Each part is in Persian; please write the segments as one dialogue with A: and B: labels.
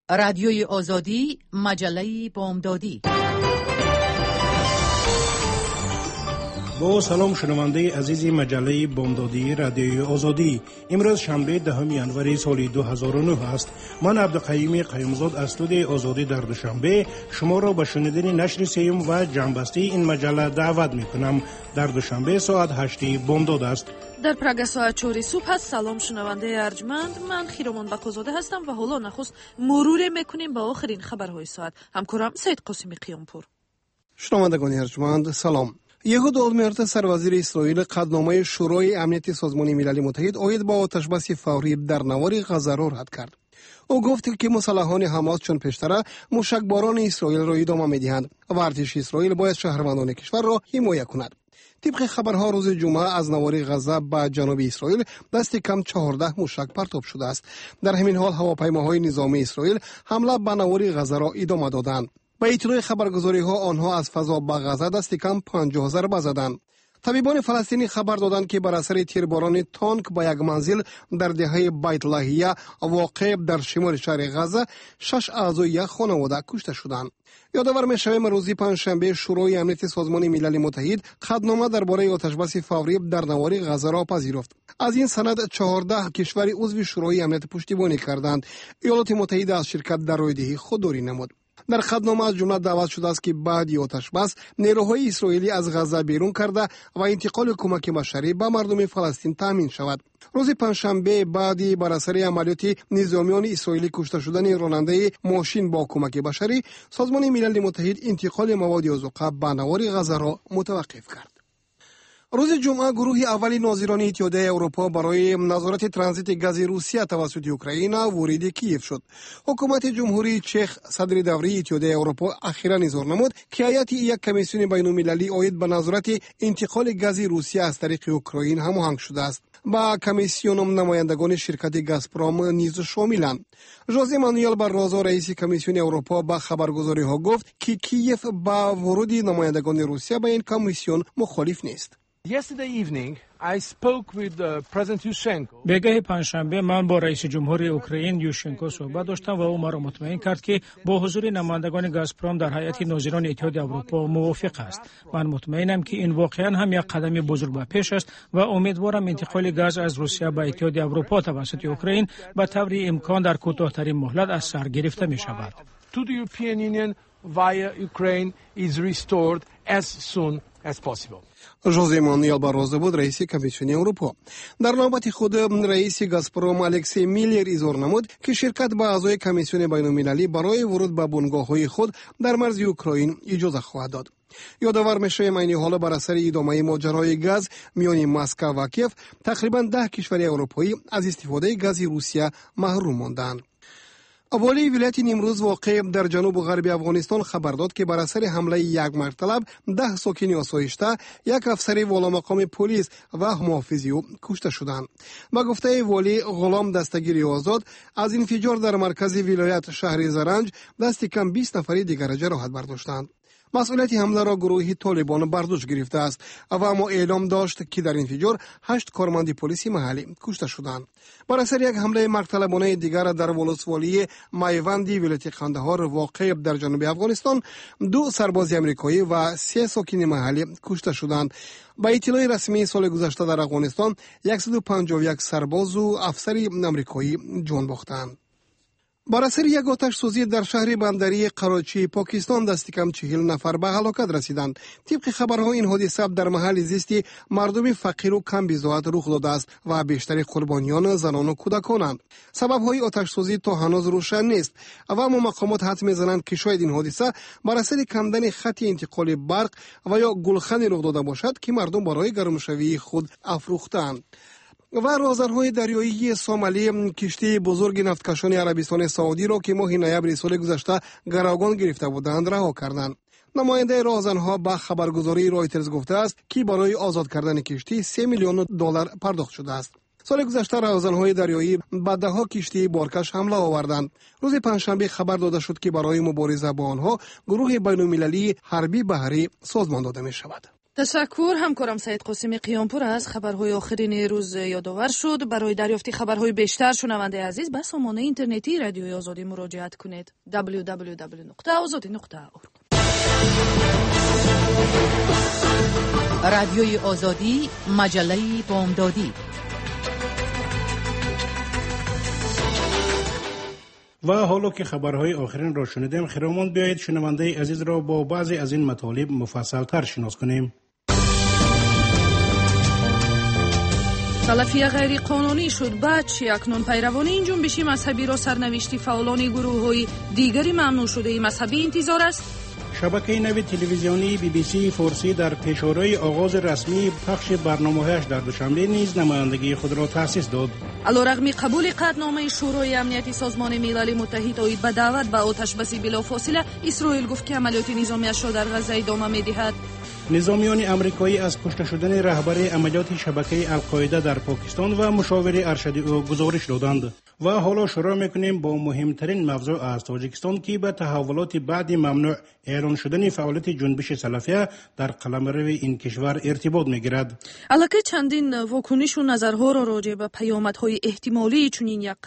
A: رادیوی آزادی، مجله بامدادی.
B: با سلام شنونده عزیز مجله بامدادی رادیوی آزادی. امروز شنبه 10 ژانویه سال 2009 است. من عبدالقیوم قیومزاد از استودیوی آزادی در دوشنبه شما را به شنیدن نشر سیوم و جنبسته این مجله دعوت میکنم. در دوشنبه ساعت 8 بامداد است.
C: در پراگ ساعت 4 صبح است. سلام شنونده ارجمند، من خیرمان بقازاده هستم و حالا نخست مرور میکنیم با آخرین خبرهای ساعت. همکارم سید قاسمی قیامپور.
D: شنوندگان ارجمند سلام. یهود اولمرت سروزیر اسرائیل قطعنامه شورای امنیت سازمان ملل متحد آید با آتشبس فوری در نوار غزه را رد کرد. او گفت که مسلحان حماس چون پیشتر موشکباران اسرائیل را ادامه می‌دهند و ارتش اسرائیل باید شهروندان کشور را حمایت کند. طبق خبرها روز جمعه از نوار غزه به جنوب اسرائیل دست کم 14 موشک پرتاب شده است. در همین حال هواپیماهای نظامی اسرائیل حمله به نوار غزه را ادامه دادند. با اطلاع خبرگزاری‌ها آنها از فضا به غزه دست کم 50 ضربه زدند. طبیبان فلسطینی خبر دادند که بر اثر تیرباران تانک با یک منزل در دهه بیت لاهیه واقع در شمال شهر غزه 6 اعضای یک خانواده کشته شدند. یادآور می‌شویم روز پنجشنبه شورای امنیت سازمان ملل متحد قطعنامه درباره آتشبس فوری در نوار غزه را پذیرفت. از این سند 14 کشور عضو شورای امنیت پشتیبانی کردند. ایالات متحده از شرکت در رایدهی خودداری نمود. در قطعنامه از جمله دعوت شده است که بعد آتشبس نیروهای اسرائیلی از غزه بیرون کرده و انتقال کمک بشری به مردم فلسطین تامین شود. روز پنجشنبه بعدی بر اثر عملیات نظامیان اسرائیلی کشته شدن راننده ماشین با کمک بشری، سازمان ملل متحد انتقال مواد عضوی به نوار غزه را متوقف کرد. روز جمعه گروه اولی ناظران اتحادیه اروپا برای نظارت ترانزیت گاز روسیه توسط اوکراین وارد کیف شد. حکومت جمهوری چخ صدر دوره اتحادیه اروپا اخیراً اظهار نمود که هیئت یک کمیسیون بین‌المللی عاید به نظارت انتقال گاز روسیه از طریق اوکراین هماهنگ شده است. با کمیسیون نمایندگان شرکت گازپروم نیز شاملند. ژوزه مانوئل بارروزو رئیس کمیسیون اروپا با خبرگزاری‌ها گفت که کیف با ورود نمایندگان روسیه به این کمیسیون مخالف نیست.
E: بگاه پنجشنبه من با رئیس جمهور اوکراین یوشنکو صحبت داشتم و او مرا مطمئن کرد که با حضور نمایندگان گازپروم در هیئت ناظران اتحادیه اروپا موافق است. من مطمئنم که این واقعا هم یک قدم بزرگ به پیش است و امیدوارم انتقال گاز از روسیه به اتحادیه اروپا توسط اوکراین به طور امکان در کوتاه‌ترین مهلت از سر گرفته می شود.
D: ژوزه مانوئل بارروزو بود رئیس کمیسیون اروپا. در نوبت خود رئیس گازپروم الکسی میلر اظهار نمود که شرکت به اعضای کمیسیون بین‌المللی برای ورود به بنگاه‌های خود در مرز اوکراین اجازه خواهد داد. یادآور می‌شویم این حالا بر اثر ادامه ماجرای گاز میان مسکو و کیف تقریباً 10 کشور اروپایی از استفاده گاز روسیه محروم ماندند. والی ولایت نیمروز واقع در جنوب غرب افغانستان خبر داد که بر اثر حمله یک مرتلب 10 ساکن آسایشته، یک افسر والامقام پلیس و محافظی او کشته شدند. با گفته والی غلام دستگیری آزاد، از انفجار در مرکز ولایت شهر زرنج دست کم 20 نفر دیگر جراحت برداشتند. مسئولیت حمله را گروه طالبان بر دوش گرفته است و اما اعلام داشت که در انفجار 8 کارمند پلیس محلی کشته شدند. بر اثر یک حمله مرتلبانه دیگر در ولسوالی میوندی ولایت قندهار واقع در جنوب افغانستان 2 سرباز آمریکایی و 3 ساکن محلی کشته شدند. با اطلاع رسمی سال گذشته در افغانستان 151 سرباز و افسر آمریکایی جان باختند. بر اثر یک آتش سوزی در شهر بندری کراچی پاکستان دست کم 40 نفر به هلاکت رسیدند. طبق خبرها این حادثه در محل زیست مردم فقیر و کم بضاعت رخ داده است و بیشتر قربانیان زنان و کودکانند. سبب‌های آتش سوزی تا هنوز روشن نیست و اما مقامات حدس می‌زنند که شاید این حادثه بر اثر کمبودن خط انتقال برق و یا گلخن رخ داده باشد که مردم برای گرمشوی خود افروختند. و رازرهای دریایی سومالی کشتی بزرگ نفتکشان عربستان سعودی را که ماه نوامبر سال گذشته گروگان گرفته بودند رها کردند. نماینده رازنها به خبرگزاری رایترز گفته است که برای آزاد کردن کشتی 3 میلیون دلار پرداخت شده است. سال گذشته رازنهای دریایی به 10 کشتی بارکش حمله آوردند. روز پنجشنبه خبر داده شد که برای مبارزه با آنها گروه بین‌المللی حربی بحری سازمان داده می شود.
C: تشکر. همکارم سعید قاسمی قیامپور از خبرهای آخرین روز یادآور شد. برای دریافت خبرهای بیشتر شنونده عزیز به سامانه اینترنتی رادیوی آزادی مراجعه کنید. www.azadi.org.
A: رادیوی آزادی، مجله بامدادی.
B: و حالا که خبرهای آخرین را شنیدیم، خیرمان بیایید شنونده عزیز را با بعضی از این مطالب مفصل تر شناس کنیم.
C: سلفیه غیر قانونی شد. بچه اکنون پیروان این جنبش مذهبی را سرنوشت فعالان گروه‌های دیگری ممنوع شده مذهبی انتظار است.
B: شبکه نوی تلویزیونی BBC فارسی در پیشروی آغاز رسمی پخش برنامه‌هایش در دوشنبه نیز نمایندگی خود را تأسیس داد.
C: علیرغم قبول قطعنامه شورای امنیتی سازمان ملل متحد آید به دعوت به آتش‌بسی بلافاصله، اسرائیل گفت که عملیات نظامی‌اش را در غزه ادامه می‌دهد.
B: نظامیان امریکایی از کشته شدن رهبر عملیات شبکه القاعده در پاکستان و مشاور ارشد او گزارش دادند. و حالا شروع میکنیم با مهمترین موضوع از تاجیکستان که به تحولات بعد ممنوع اعلان شدن فعالیت جنبش سلفیه در قلمرو این کشور ارتباط میگیرد.
C: البته چندین واکنش و نظرها را راجع به پیامدهای احتمالی چنین یک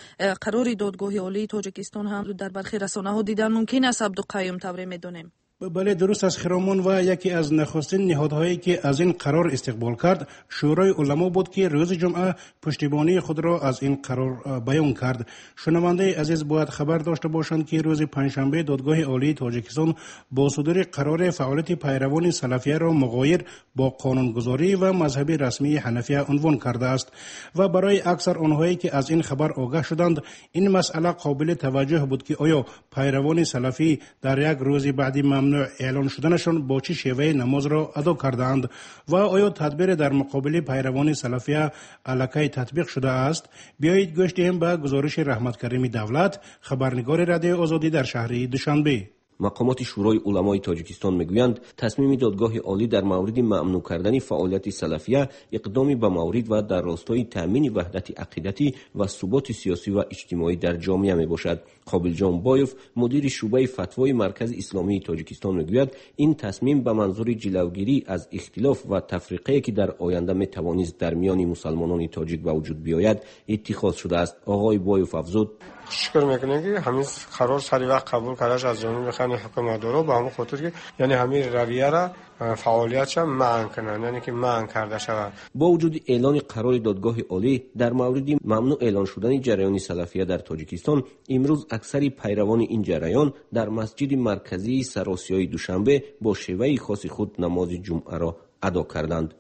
C: قرار دادگاه عالی تاجیکستان هم در برخی رسانه‌ها دیدن ممکن است. عبدالقیوم تبری میدونیم.
B: بله درست است خیرمان. و یکی از نخستین نهادهایی که از این قرار استقبال کرد شورای علما بود که روز جمعه پشتیبانی خود را از این قرار بیان کرد. شنونده عزیز باید خبر داشته باشند که روز پنجشنبه دادگاه عالی تاجیکستان با صدور قرار فعالیت پیروان سلفیه را مغایر با قانونگذاری و مذهب رسمی حنفیه عنوان کرده است و برای اکثر آنهایی که از این خبر آگاه شدند این مسئله قابل توجه بود که آیا پیروان سلفی در یک روز بعدی ممنوع اعلان شدنشان با چه شیوه نماز را ادا کردند و آیا تدبیر در مقابل پیروان سلفیه الکی تطبیق شده است. بیایید گوش دهیم به گزارش رحمت کریم دولت، خبرنگار رادیو آزادی در شهر دوشنبه.
F: مقامات شورای علمای تاجیکستان میگویند تصمیم دادگاه عالی در مورد ممنوع کردن فعالیت سلفیه اقدامی به مورد و در راستای تامین وحدت عقیدتی و ثبات سیاسی و اجتماعی در جامعه میباشد. قابل جان بایوف مدیر شعبه فتوای مرکز اسلامی تاجیکستان میگوید این تصمیم به منظور جلوگیری از اختلاف و تفریقه که در آینده میتوانست در میان مسلمانان تاجیک به وجود بیاید اتخاذ شده است. آقای بایوف افزود
G: شکر میکنه که همین قرار سری وقت قبول کردش از جانب خانه حکومتدارا به همون خاطر که یعنی همین رویه را فعالیتش منع کنن، یعنی که منع کرده شود.
F: با وجود اعلان قرار دادگاه عالی در مورد ممنوع اعلان شدن جریان سلفیه در تاجیکستان، امروز اکثر پیروان این جریان در مسجد مرکزی سراسیای دوشنبه با شیوه خاص خود نماز جمعه را ادا کردند.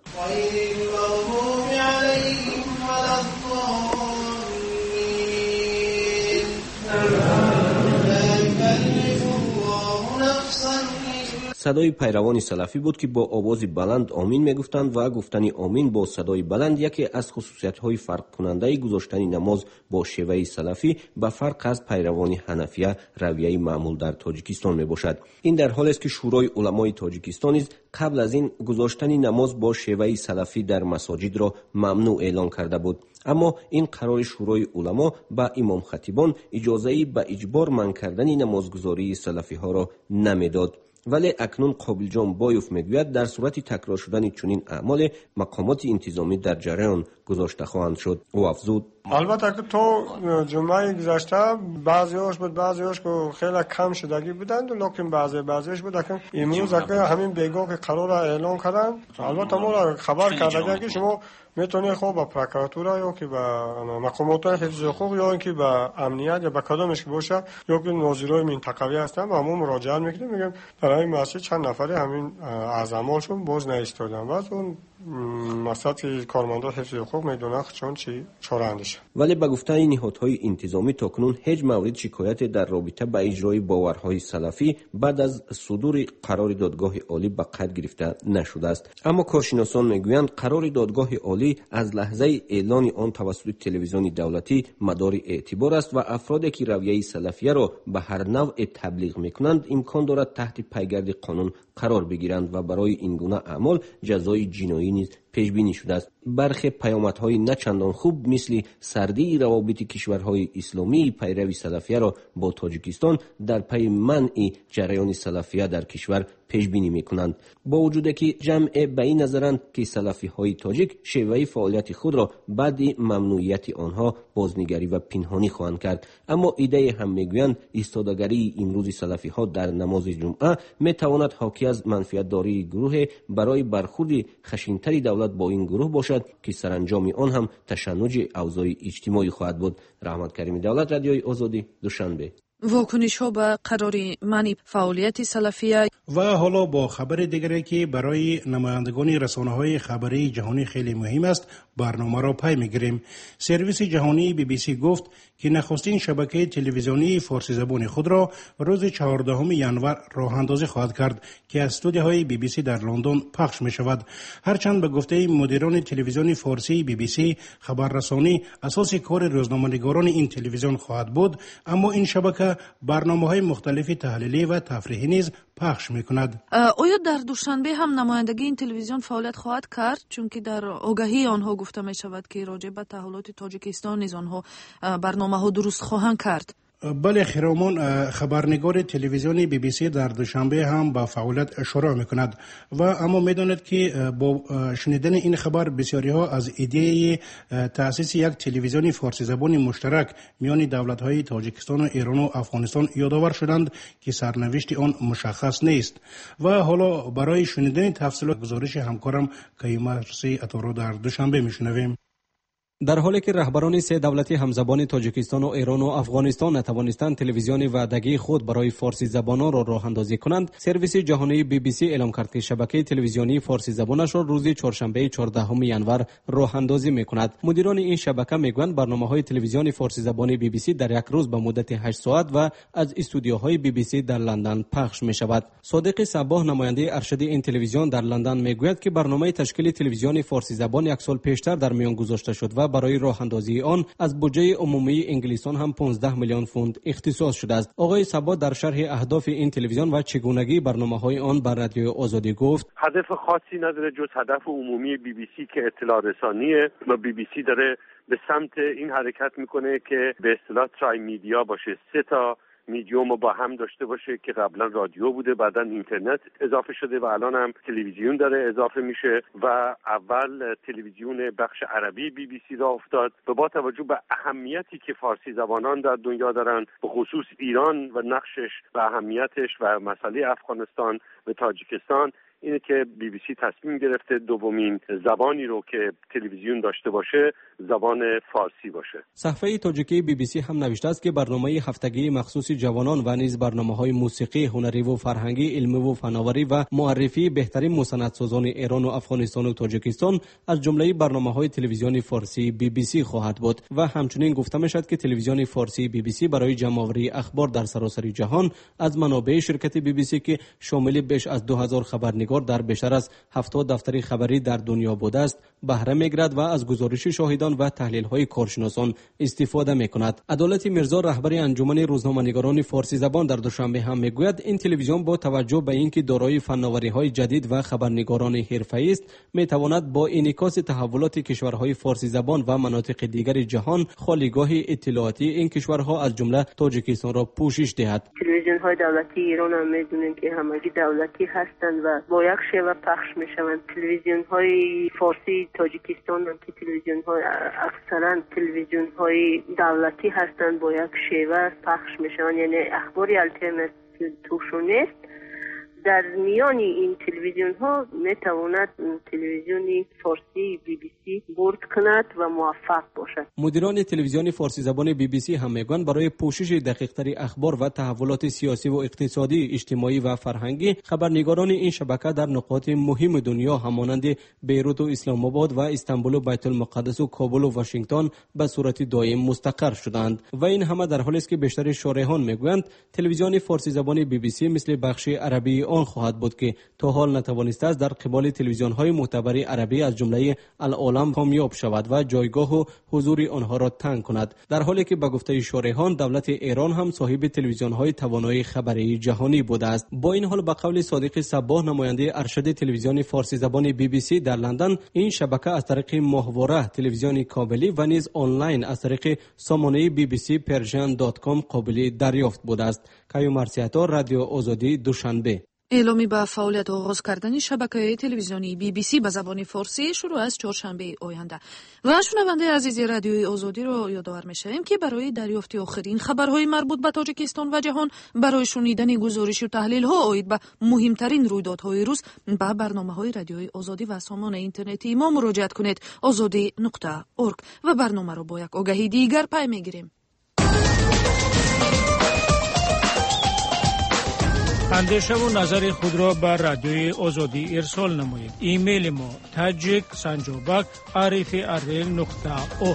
F: صدای پیروان سلفی بود که با آواز بلند آمین میگفتند و گفتن آمین با صدای بلند یکی از خصوصیت‌های فرق کننده گذاشتن نماز با شیوه سلفی به فرق از پیروان حنفیه رویه معمول در تاجیکستان میباشد. این در حالی است که شورای علمای تاجیکستان نیز قبل از این گذاشتن نماز با شیوه سلفی در مساجد را ممنوع اعلان کرده بود، اما این قرار شورای علما به امام خطیبان اجازه به اجبار منع کردن نمازگزاری سلفی ها را نمیداد. ولی اکنون قابل جان بایوف میگوید در صورت تکرار شدن چنین اعمال مقامات انتظامی در جریان گذاشته خواهند شد. او افزود
G: البته که تو جمعه گذشته بعضیاش بود، بعضیاش که خیلی کم شدگی بودند، لکن بعضیش بود که امروز همین بیگاه که قرار اعلان کردن، البته ما خبر کردن که شما میتونید خوب با پروکراتورا یا که با مقامات حفظ حقوق یا اینکه با امنیت یا با کدامش که باشه یا که ناظرای منطقوی هستن و همون مراجعه میکنیم، میگم در این مسجد چند نفری همین از اعمالشون باز نایستادن و اون مسئله کارمندان حفظ حقوق میدونن چون چی چاره اندیشه.
F: ولی به گفته نهادهای انتظامی تاکنون هیچ مورد شکایت در رابطه با اجرای باورهای سلفی بعد از صدور قرار دادگاه عالی به قید گرفته نشده است. اما کارشناسان میگویند قرار دادگاه عالی از لحظه اعلان آن توسط تلویزیون دولتی مدار اعتبار است و افرادی که رویه سلفیه را به هر نوع تبلیغ میکنند امکان دارد تحت پیگرد قانون قرار بگیرند و برای این گونه اعمال جزای جنایی نیز پیش بینی شده است. برخی پیامدهای نه چندان خوب مثل سردی روابط کشورهای اسلامی پیروی سلفیه را با تاجیکستان در پی منع جریان سلفیه در کشور پیش بینی میکنند. با وجود که جمع به این نظرند که سلفی های تاجیک شیوه فعالیت خود را بعد ممنوعیت آنها بازنگری و پنهانی خواهند کرد، اما ایده هم میگویند ایستادگی امروز سلفی ها در نماز جمعه میتواند حاکی از منفعت داری گروه برای برخورد خشن‌تری دولت با این گروه باشد که سرانجام آن هم تشنج اوضاع اجتماعی خواهد بود. رحمت کریمی دولت، رادیوی آزادی، دوشنبه.
C: واکنش ها به قرار منع فعالیت سلفیه.
B: و حالا با خبر دیگری که برای نمایندگان رسانه‌های خبری جهانی خیلی مهم است، برنامه را پی می‌گیریم. سرویس جهانی BBC گفت که نخستین شبکه تلویزیونی فارسی زبان خود را روز 14 ژانویه راه اندازی خواهد کرد که از استودیوهای BBC در لندن پخش می‌شود. هرچند به گفته مدیران تلویزیون فارسی BBC خبررسانی اساس کار روزنامه‌نگاران این تلویزیون خواهد بود، اما این شبکه برنامه‌های مختلف تحلیلی و تفریحی نیز پخش می‌کند.
C: آیا در دوشنبه هم نمایندگی این تلویزیون فعالیت خواهد کرد؟ چون که در آگهی آنها گفته می‌شود که راجع به تحولات تاجیکستان نیز آنها برنامه‌ها درست خواهند کرد.
B: بله خیرامان، خبرنگار تلویزیون BBC در دوشنبه هم با فعالیت شروع میکند و اما میداند که با شنیدن این خبر بسیاری ها از ایده تأسیس یک تلویزیون فارسی زبان مشترک میان دولت‌های تاجیکستان و ایران و افغانستان یادآور شدند که سرنوشت آن مشخص نیست. و حالا برای شنیدن تفصیلات گزارش همکارم کیمرسی اتارو در دوشنبه میشنویم.
H: در حالی که رهبران سه دولتی همزبان تاجیکستان و ایران و افغانستان نتوانستند تلویزیون وعدگی خود برای فارسی زبانان را راه اندازی کنند، سرویس جهانی BBC اعلام کرد که شبکه تلویزیونی فارسی زبانش را روز چهارشنبه 14 ژانویه راه اندازی می‌کند. مدیران این شبکه میگویند برنامه‌های تلویزیون فارسی زبان BBC در یک روز به مدت 8 ساعت و از استودیوهای BBC در لندن پخش می‌شود. صادق صباح، نماینده ارشد این تلویزیون در لندن، میگوید که برنامه تشکیل تلویزیون فارسی زبان یک سال پیشتر در میان گذاشته شد و برای راه اندازی آن از بودجه عمومی انگلیسان هم 15 میلیون پوند اختصاص شده است. آقای صبا در شرح اهداف این تلویزیون و چگونگی برنامه‌های آن بر رادیو آزادی گفت:
I: هدف خاصی نداره جز هدف عمومی BBC که اطلاع رسانیه و BBC داره به سمت این حرکت میکنه که به اصطلاح ترای میدیا باشه، سه تا میدیوم با هم داشته باشه که قبلا رادیو بوده، بعدا اینترنت اضافه شده و الان هم تلویزیون داره اضافه میشه و اول تلویزیون بخش عربی BBC را افتاد و با توجه به اهمیتی که فارسی زبانان در دنیا دارن، به خصوص ایران و نقشش و اهمیتش و مسئله افغانستان و تاجیکستان، اینه که BBC تصمیم گرفته دومین زبانی رو که تلویزیون داشته باشه زبان فارسی باشه.
H: صفحه تاجیکی BBC هم نوشته است که برنامه هفتگی مخصوص جوانان و نیز برنامه‌های موسیقی، هنری و فرهنگی، علمی و فناوری و معرفی بهترین مستندسازان ایران و افغانستان و تاجیکستان از جمله برنامه‌های تلویزیونی فارسی BBC خواهد بود و همچنین گفته می‌شد که تلویزیون فارسی BBC برای جمع‌آوری اخبار در سراسر جهان از منابع شرکت BBC که شامل بیش از 2000 خبرنگار در بیشتر از 70 دفتر خبری در دنیا بوده است بهره می‌گیرد و از گزارش شاهدان و تحلیل‌های کارشناسان استفاده می‌کند. عدالت میرزا، رهبر انجمن روزنامه‌نگاران فارسی زبان، در دوشنبه هم می‌گوید این تلویزیون با توجه به اینکه دارای فناوری‌های جدید و خبرنگاران حرفه‌ای است، می‌تواند با انعکاس تحولات کشورهای فارسی زبان و مناطق دیگر جهان خالیگاه اطلاعاتی این کشورها از جمله تاجیکستان را پوشش دهد.
J: تلویزیون‌های دولتی ایران هم می‌دونیم که همگی دولتی هستند و با یک شیوه پخش می‌شوند. تلویزیون‌های فارسی تاجیکستان هم که تلویزیون‌های اکثرا تلویزیون‌های دولتی هستند با یک شیوه پخش می‌شوند، یعنی اخباری الترناتیو توشون نیست. در میان این تلویزیون ها میتواند تلویزیون فارسی BBC برد کند و موفق باشد.
H: مدیران تلویزیون فارسی زبان BBC هم میگویند برای پوشش دقیق‌تر اخبار و تحولات سیاسی و اقتصادی، اجتماعی و فرهنگی، خبرنگاران این شبکه در نقاط مهم دنیا همانند بیروت و اسلام آباد و استانبول و بیت المقدس و کابل و واشنگتن به صورت دائم مستقر شدند و این همه در حالی است که بیشتر شارحان میگویند تلویزیون فارسی زبان BBC مثل بخش عربی آن خواهد بود که تا حال نتوانسته است در قبال تلویزیون‌های معتبر عربی از جمله العالم کامیاب شود و جایگاه و حضور آنها را تنگ کند، در حالی که به گفته شارحان دولت ایران هم صاحب تلویزیون‌های توانایی خبری جهانی بوده است. با این حال به قول صادق صباح، نماینده ارشد تلویزیون فارسی زبان BBC در لندن، این شبکه از طریق ماهواره تلویزیون کابلی و نیز آنلاین از طریق سامانه bbcpersian.com قابل دریافت بوده است. کیوم مرسیاتا، رادیو آزادی، دوشنبه.
C: اعلامی به فعالیت آغاز کردن شبکه تلویزیونی BBC به زبان فارسی شروع از چهارشنبه آینده. و شنونده عزیز رادیوی آزادی را یادآور می‌شویم که برای دریافت آخرین خبرهای مربوط به تاجیکستان و جهان، برای شنیدن گزارش و تحلیل‌ها آید به مهمترین رویدادهای روز، به برنامه‌های رادیوی آزادی و سامان اینترنتی ما مراجعه کنید. azadi.org و برنامه را با یک آگهی دیگر پی می‌گیریم.
E: اندیشه و نظر خود را بر رادیوی آزادی ارسال نمایید. ایمیل ما tajik@rfi.org.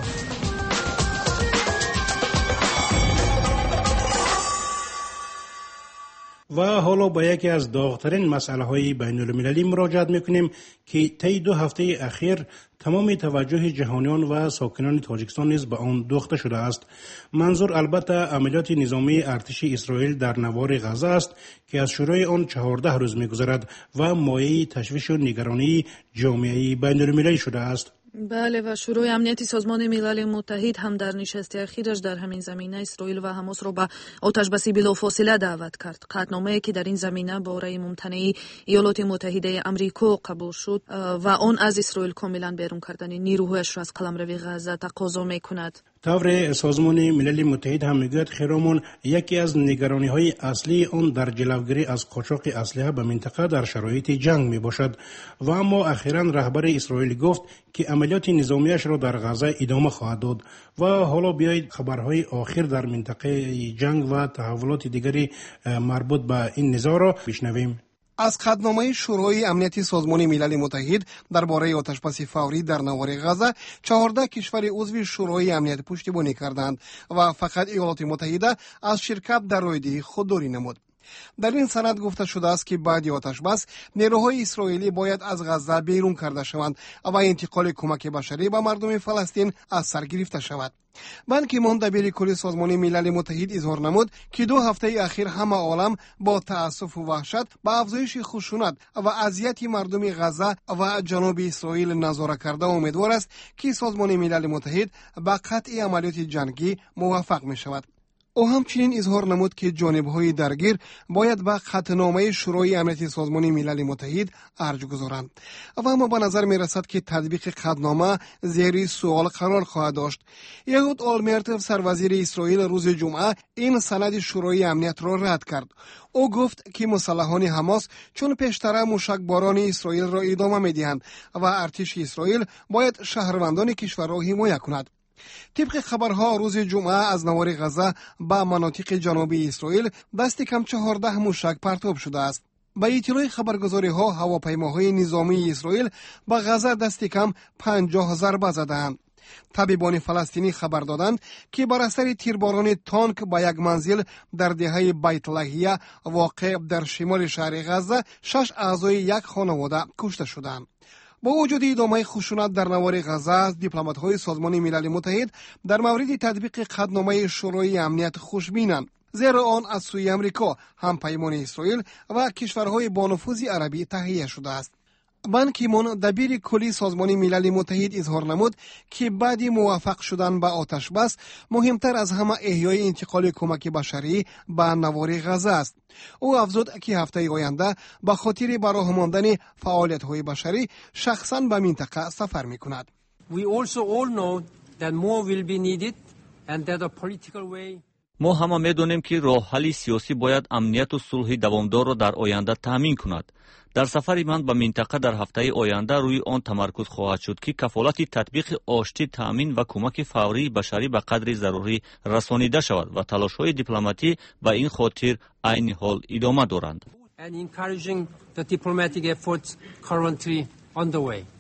B: و حالا با یکی از داغ‌ترین مسئله‌های بین‌المللی مراجعه می‌کنیم که طی 2 هفته اخیر تمام توجه جهانیان و ساکنان تاجیکستان نیز به آن دوخته شده است. منظور البته عملیات نظامی ارتش اسرائیل در نوار غزه است که از شروع آن 14 روز می‌گذرد و مایه تشویش و نگرانی جامعه بین‌المللی شده است.
C: بله، و شروع امنیتی سازمان ملل متحد هم در نشست اخیرش در همین زمینه اسرائیل و حماس را به آتش‌بسی بلافاصله دعوت کرد. قطعنامه‌ای که در این زمینه با رأی ممتنع ایالات متحده آمریکا قبول شد و آن از اسرائیل کاملا بیرون کردن نیروهایش را از قلمرو غزه تقاضا می‌کند.
B: طور سازمان ملل متحد هم میگوید خیرامون یکی از نگرانی‌های اصلی آن در جلوگیری از قاچاق اسلحه به منطقه در شرایط جنگ می باشد و اما اخیراً رهبر اسرائیل گفت که عملیات نظامیش را در غزه ادامه خواهد داد. و حالا بیایید خبرهای آخر در منطقه جنگ و تحولات دیگری مربوط به این نزاع را بشنویم.
D: از قطعنامه شورای امنیتی سازمان ملل متحد درباره آتش‌بسی فوری در نوار غزه 14 کشور عضو شورای امنیت پشتیبانی کردند و فقط ایالات متحده از شرکت در رایدهی خودداری نمود. در این سند گفته شده است که بعد آتش‌بس نیروهای اسرائیلی باید از غزه بیرون کرده شوند و انتقال کمک بشری به مردم فلسطین از سر گرفته شود. بان کی مون دبیر کلی سازمان ملل متحد اظهار نمود که 2 هفته اخیر همه عالم با تأسف و وحشت به افزایش خشونت و اذیت مردم غزه و جنوب اسرائیل نظاره کرده و امیدوار است که سازمان ملل متحد به قطع عملیات جنگی موفق می شود. او همچنین اظهار نمود که جانب‌های درگیر باید به قطعنامه شورای امنیت سازمان ملل متحد ارج گذارند و اما به نظر می‌رسد که تطبیق قطعنامه زیر سوال قرار خواهد داشت. یهود آلمرت سروزیر اسرائیل روز جمعه این سند شورای امنیت را رد کرد. او گفت که مسلحان حماس چون پیشتر موشکباران اسرائیل را ادامه می‌دهند و ارتش اسرائیل باید شهروندان کشور را حمایت کند. طبق خبرها روز جمعه از نوار غزه به مناطق جنوبی اسرائیل دست کم 14 موشک پرتاب شده است. به اطلاع خبرگزاری ها هواپیماهای نظامی اسرائیل به غزه دست کم 50 ضربه زدند. طبیبان فلسطینی خبر دادند که بر اثر تیرباران تانک به یک منزل در دهه بیت لحیه واقع در شمال شهر غزه 6 اعضای یک خانواده کشته شدند. با وجود ادامه خشونت در نوار غزه، دیپلمات‌های سازمان ملل متحد در مورد تطبیق قطعنامه شورای امنیت خوشبینند، زیرا آن از سوی امریکا، همپیمان اسرائیل و کشورهای با نفوذ عربی تهیه شده است. بان کی مون دبیر کلی سازمان ملل متحد اظهار نمود که بعد موفق شدن به آتش بس مهمتر از همه احیای انتقال کمک بشری به نوار غزه است. او افزود که هفته آینده به خاطر براه ماندن فعالیت‌های بشری شخصاً به منطقه سفر می‌کند.
K: We also all know that more will be needed and that a political way.
L: ما همه می‌دانیم که راه حل سیاسی باید امنیت و صلح دوامدار را در آینده تامین کند. در سفر من به منطقه در هفته آینده روی آن تمرکز خواهد شد که کفالت تطبیق آشتی، تامین و کمک فوری بشری به قدر ضروری رسانیده شود و تلاش‌های دیپلماتی به این خاطر عین حال ادامه دارند.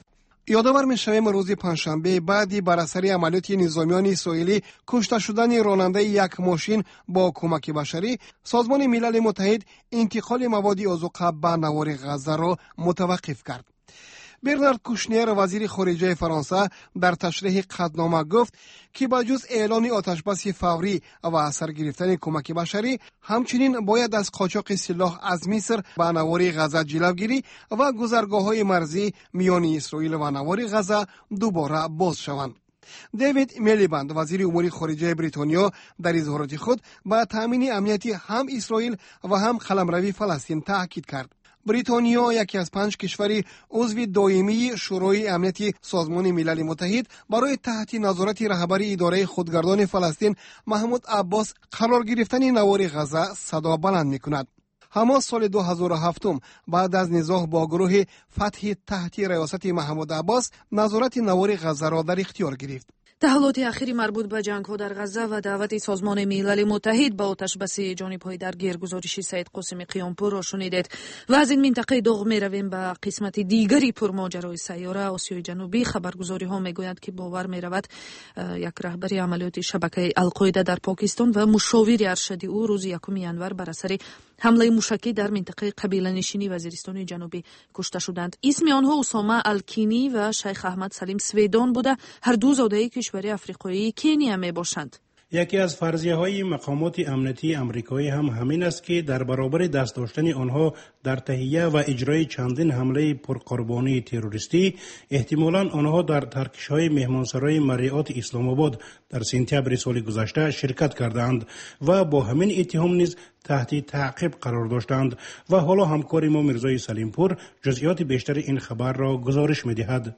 D: یادآور می‌شویم روز پنجشنبه بعدی بر اثر عملیات نظامیان اسرائیلی کشته شدن راننده یک ماشین با کمک بشری، سازمان ملل متحد انتقال مواد آذوقه به نوار غزه را متوقف کرد. برنارد کوشنر وزیر خارجه فرانسه در تشریح قطعنامه گفت که با جز اعلان آتشبس فوری و اثر گرفتن کمک بشری، همچنین باید از قاچاق سلاح از مصر به نوار غزه جلوگیری و گذرگاه‌های مرزی میان اسرائیل و نوار غزه دوباره باز شوند. دیوید میلیبند وزیر امور خارجه بریتانیا در اظهارات خود به تامین امنیت هم اسرائیل و هم قلمرو فلسطین تاکید کرد. بریتانیا یکی از 5 کشور عضو دائمی شورای امنیت سازمان ملل متحد برای تحت نظارت رهبر اداره خودگردان فلسطین محمود عباس قرار گرفتن نوار غزه صدا بلند می‌کند. حماس سال 2007 بعد از نزاع با گروه فتح تحت ریاست محمود عباس نظارت نوار غزه را در اختیار گرفت.
C: تحولات اخیری مربوط به جنگ‌ها در غزه و دعوت سازمان ملل متحد به آتش‌بسی جانب‌های درگیر گزارش سید قاسم قیامپور را شنیدید و از این منطقه داغ می‌رویم به قسمت دیگری پرماجرای سیاره آسیای جنوبی. خبرگزاری‌ها می‌گویند که باور می‌رود یک رهبر عملیات شبکه القاعده در پاکستان و مشاور ارشد او روز 1 ینور بر اثر حمله موشکی در منطقه قبیله‌نشینی وزیرستان جنوبی کشته شدند. اسم آنها اسامه الکینی و شیخ احمد سلیم سویدان بوده. هر دو زاده کشور افریقایی کنیا میباشند.
B: یکی از فرضیه‌های مقامات امنیتی آمریکایی هم همین است که در برابر دست داشتن آنها در تهیه و اجرای چندین حمله پرقربانی تروریستی، احتمالاً آنها در ترکش‌های مهمانسرای مریات اسلام آباد در سپتامبر سال گذشته شرکت کردند و با همین اتهام نیز تحت تعقیب قرار داشتند و حالا همکار ما میرزای سلیمپور جزئیات بیشتر این خبر را گزارش می‌دهد.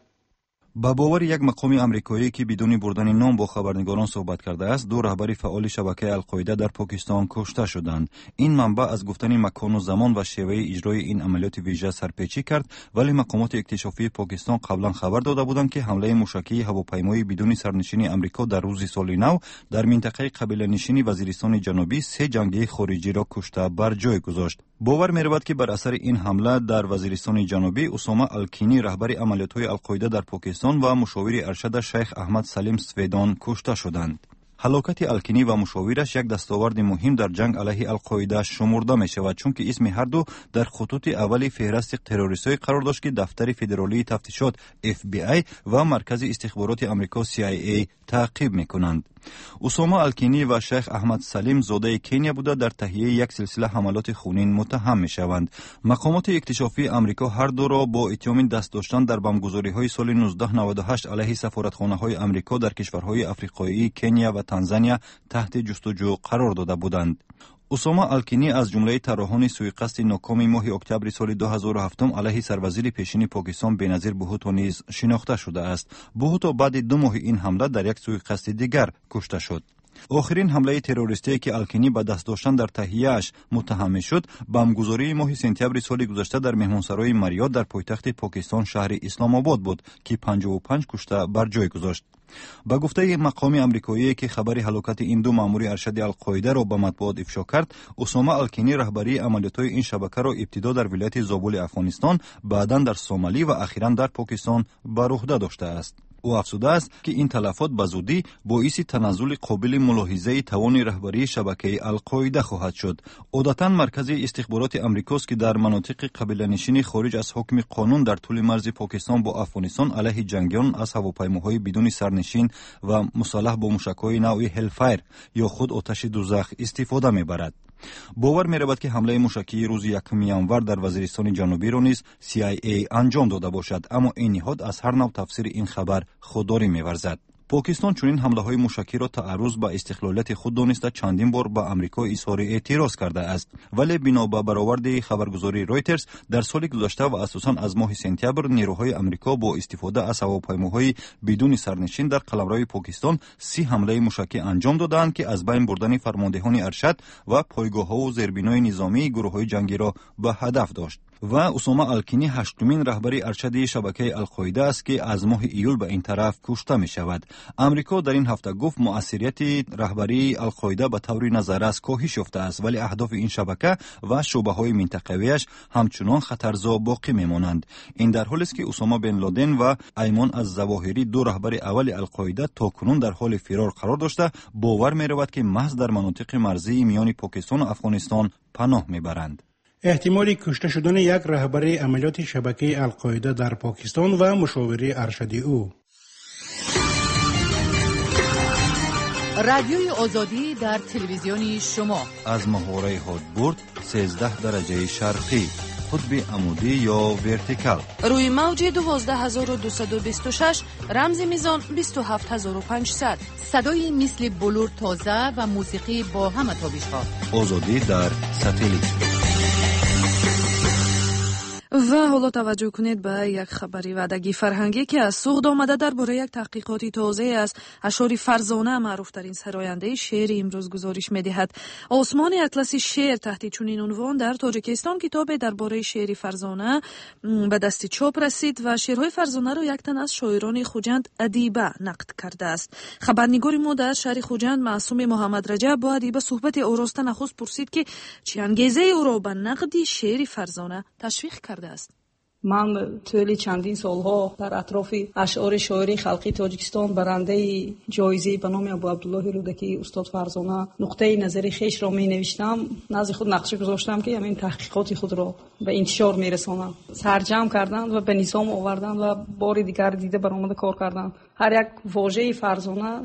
M: با باور یک مقام آمریکایی که بدون بردن نام با خبرنگاران صحبت کرده است، 2 رهبر فعال شبکه القاعده در پاکستان کشته شدند. این منبع از گفتن مکان و زمان و شیوه اجرای این عملیات ویژه سرپیچی کرد، ولی مقامات اکتشافی پاکستان قبلا خبر داده بودند که حمله موشکی هواپیمایی بدون سرنشین آمریکا در روز سال نو در منطقه قبیله نشینی وزیرستان جنوبی 3 جنگی خارجی را کشته بر جای گذاشت. باور می‌رود که بر اثر این حمله در وزیرستان جنوبی اسامه الکینی رهبر عملیات‌های القاعده در پاکستان و مشاور ارشد شیخ احمد سلیم سویدان کشته شدند. هلاکت الکینی و مشاورش یک دستاورد مهم در جنگ علیه القاعده شمرده می شود، چون که اسم هر دو در خطوط اولی فهرست تروریست‌های قرار داشت که دفتر فدرالی تفتیشات FBI و مرکز استخبارات آمریکا CIA تعقیب می کنند. اسامه الکینی و شیخ احمد سلیم زاده کنیا بوده در تهیه یک سلسله حملات خونین متهم می شوند. مقامات اکتشافی آمریکا هر دو را با اتهام دست داشتن در بمبگذاری‌های سال 1998 علیه سفارتخانه‌های آمریکا در کشورهای افریقایی کنیا و تانزانیا تحت جستجو قرار داده بودند. اسامه الکینی از جمله طراحان سوءقصد ناکام ماه اکتبر سال 2007 علیه سروزیر پیشین پاکستان بنظیر بهوتو نیز شناخته شده است. بهوتو بعد 2 ماه این حمله در یک سوءقصد دیگر کشته شد. آخرین حمله تروریستی که الکینی به دست داشتن در تهیه‌اش متهم شد، بمبگذاری ماه سپتامبر سال گذشته در مهمانسرای مریات در پایتخت پاکستان شهر اسلام آباد بود که 55 کشته بر جای گذاشت. با گفته مقام آمریکایی که خبر هلاکت این 2 مأمور ارشد القاعده را به مطبوعات افشا کرد، اسامه الکینی رهبری عملیات‌های این شبکه را ابتدا در ولایت زابل افغانستان، بعداً در سومالی و اخیراً در پاکستان بر عهده داشته است. او افزوده است که این تلفات به زودی باعث تنزل قابل ملاحظه توان رهبری شبکه القاعده خواهد شد. عادتاً مرکز استخبارات آمریکاست که در مناطق قبیله نشینی خارج از حکم قانون در طول مرز پاکستان با افغانستان علیه جنگیان از هواپیماهای بدون سرنشین و مسلح با موشک‌های نوع هلفایر یا خود آتش دوزخ استفاده می‌برد. باور می‌رود که حمله موشکی روز 1 ینور در وزیرستان جنوبی را نیز CIA انجام داده باشد، اما این نهاد از هر نوع تفسیر این خبر خودداری می‌ورزد. پاکستان چنین حمله‌های موشکی را تعرض به استقلالیت خود دانسته چندین بار به آمریکا اظهار اعتراض کرده است، ولی بنا به برآورد خبرگزاری رویترز در سال گذشته و اساساً از ماه سپتامبر نیروهای آمریکا با استفاده از هواپیماهای بدون سرنشین در قلمرو پاکستان 30 حمله موشکی انجام دادند که از بین بردن فرماندهان ارشد و پایگاه‌ها و زیربنای نظامی گروه‌های جنگی را به هدف داشت. و اسامه الکینی هشتمین رهبری ارشد شبکه القاعده است که از ماه ایول به این طرف کشته می شود. امریکا در این هفته گفت مؤثریت رهبری القاعده به طور نظررس کاهش یافته است، ولی اهداف این شبکه و شعبه های منطقویش همچنان خطرزا باقی می مانند. این در حالی است که اسامه بن لادن و ایمان الظواهری دو رهبر اول القاعده تاکنون در حال فرار قرار داشته باور می رود که محض در مناطق مرزی میان پاکستان و افغانستان پناه می برند.
B: احتمال کشته شدن یک رهبر عملیات شبکه القاعده در پاکستان و مشاور ارشدی او.
A: رادیوی آزادی در تلویزیونی شما
M: از محوره هادبورد 13 درجه شرقی، قطب عمودی یا ورتیکال،
C: روی موج 12226 رمز میزان 27500.
A: صدای مثل بلور تازه و موسیقی با همه تابش‌ها.
M: آزادی در ساتلیت.
C: و حالا توجه کنید به یک خبری وعدگی فرهنگی که از سوق آمده درباره یک تحقیقاتی تازه از اشعار فرزانه معروف ترین سراینده شعر امروز گزارش می‌دهد. آسمان اطلسی شعر تحت چنین عنوان در تاجیکستان کتاب درباره شعر فرزانه به دست چاپ رسید و شعرهای فرزانه را یک تن از شاعران خوجند ادیبه نقد کرده است. خبرنگار ما در شهر خوجند معصوم محمد رجب با ادیبه صحبت آراسته نخست پرسید که چه انگیزه او را به نقد شعر فرزانه تشویق کرد است.
N: من طولی چندین سالها در اطراف اشعار شاعری خلقی تاجیکستان برنده جایزه به نام ابو عبدالله رودکی استاد فرزانه نقطه نظری خیش را می نوشتم. نزد خود نقشه گذاشتم که همین تحقیقات خود را به انتشار می رسانم. سرجم کردند و به نظام آوردند و بار دیگر دیده برآمده کار کردند. هر یک واژه فرزانه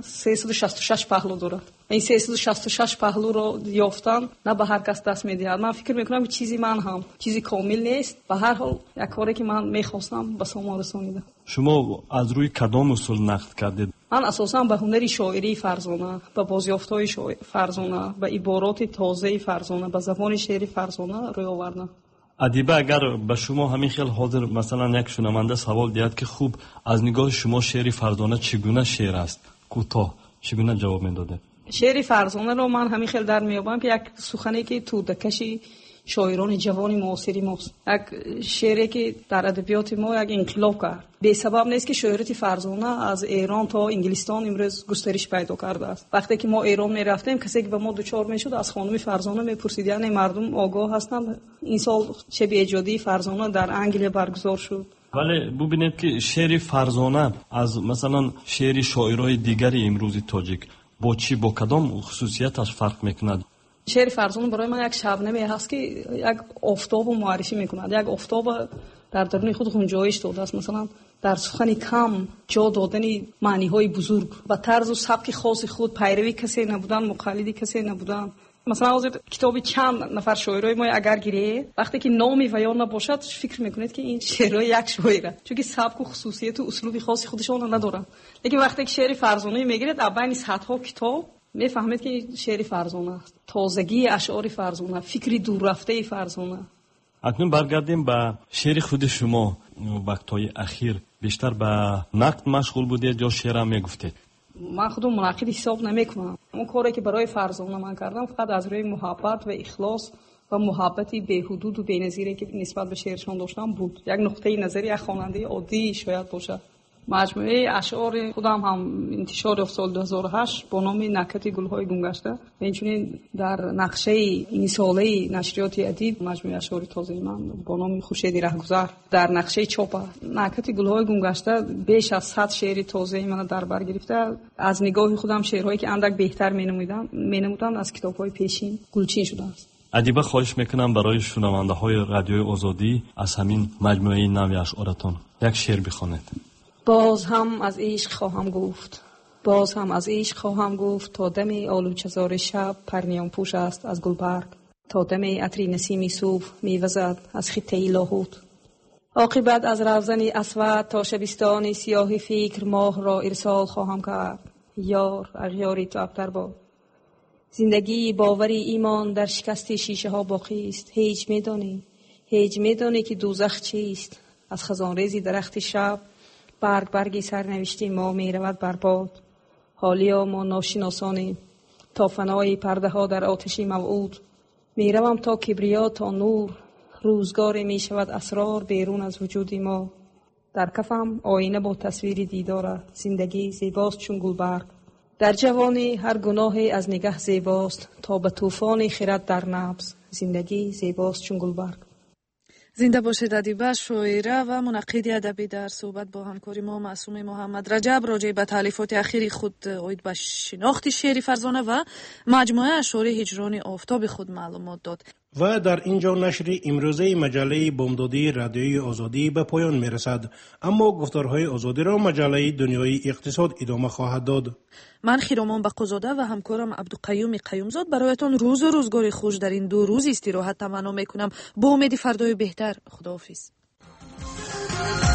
N: 366 پهلو دارد. این 366 پهلو را یافتن نه به هر کس دست می‌دهد. من فکر می‌کنم چیزی من هم چیزی کامل نیست. به هر حال یک کاری که من می‌خواستم به سامان رسانیدم.
O: شما از روی کدام اصول نقد کردید؟
N: من اساساً به هنر شاعری فرزانه، به بازیافت‌های فرزانه، به عبارات تازه فرزانه، به زبان شعری فرزانه روی آوردم.
O: ادیبه اگر به شما همین خیلی حاضر مثلا یک شنونده سوال دهد که خوب از نگاه شما شعر فرزانه چگونه شعر است، کوتاه چگونه جواب میداده؟
N: شعر فرزانه رو من همین خیلی در میابم که یک سخنی که تو دکشی شاعران جوان معاصری ماست، یک شعری که در ادبیات ما یک انقلاب کرد. به سبب نیست که شاعریت فرزانه از ایران تا انگلستان امروز گسترش پیدا کرده است. وقتی که ما ایران می رفتیم کسی که به ما دوچار میشد از خانم فرزانه میپرسید، یعنی مردم آگاه هستند. این سال شب ایجادی فرزانه در انگلیس برگزار شد.
O: ولی ببینید که شعر فرزانه از مثلا شعر شاعرای دیگری امروزی تاجیک با چی با کدام خصوصیتش فرق میکند؟
N: شعر فرزانه برای من یک شبنمی هست که یک آفتاب معرفی میکند. یک آفتاب در درون خود گنجایش داده است. مثلا در سخن کم جا دادن معنی های بزرگ و طرز و سبک خاص خود، پیروی کسی نبودن، مقلدی کسی نبودن. مثلا از کتاب چند نفر شاعرای ما اگر گیره وقتی که نامی و یا نباشد فکر میکنید که این شعرهای یک شاعره، چون که سبک و خصوصیت و اسلوب خاصی خودشون ندارن. لیکن وقتی که شعر فرزانه میگیرید اولین صدها کتاب میفهمید که شعر فرزانه است. تازگی اشعار فرزانه، فکری دور رفته فرزانه.
O: اکنون برگردیم به شعر خود شما. وقتهای اخیر بیشتر به نقد مشغول بودید یا شعر هم میگفتید؟
N: من خودم منقد حساب نمیکنم. اون کاری که برای فرزانه من کردم فقط از روی محبت و اخلاص و محبتی بی‌حدود و بی‌نظیری که نسبت به شعرشان داشتم بود. یک نقطه نظری از خواننده عادی شاید باشد. مجموعه اشعار خودم هم انتشار یافت سال 2008 با نام نکهت گل‌های گمگشته و اینچنین در نقشه این ساله نشریات ادیب مجموعه اشعار تازه من با نام خورشیدی رهگذر در نقشه چاپ نکهت گل‌های گمگشته بیش از 100 شعر تازه من در بر گرفته. از نگاه خودم شعرهایی که اندک بهتر می‌نمودند از کتاب‌های پیشین گلچین شده است.
O: ادیبه خواهش میکنم برای شنونده‌های رادیوی آزادی از همین مجموعه نوی اشعارتون یک شعر بخوانید.
N: باز هم از عشق خواهم گفت، باز هم از عشق خواهم گفت، تا دم آلوچه‌زار شب پرنیان پوش است از گلبرگ، تا دم عطر نسیمی صبح میوزد از خطه لاهوت. عاقبت از روزن اسود تا شبستان سیاه فکر ماه را ارسال خواهم کرد. یار اغیاری تو ابتر باد. زندگی باوری ایمان در شکست شیشه ها باقی است. هیچ میدانی که دوزخ چیست. از خزان ریزی درخت شب برگی سرنوشته ما می رود برباد. حالیا ما ناشناسانیم تا فنای پرده ها در آتشی موعود. می روم تا کبریا تا نور روزگاری می شود اسرار بیرون از وجود ما. در کفم آینه با تصویر دیدار، زندگی زیباست چون گلبرگ. در جوانی هر گناهی از نگه زیباست، تا به طوفان خرد در نبض. زندگی زیباست چون گلبرگ.
C: زنده باشید ادیبه، شاعره و منقد ادبی در صحبت با همکاری ما معصوم محمد رجب راجع به تالیفات اخیر خود اوید به شناخت شعر فرزانه و مجموعه اشعار هجران آفتاب خود معلومات داد.
B: و در اینجا نشر امروزه مجله بامدادی رادیوی آزادی به پایان میرسد، اما گفتارهای آزادی را مجله دنیای اقتصاد ادامه خواهد داد.
C: من خیرامان بقازاده و همکارم عبدالقیوم قیومزاد برایتان روز و روزگاری خوش در این 2 روز استراحت تمنا میکنم. با امید فردای بهتر. خداحافظ.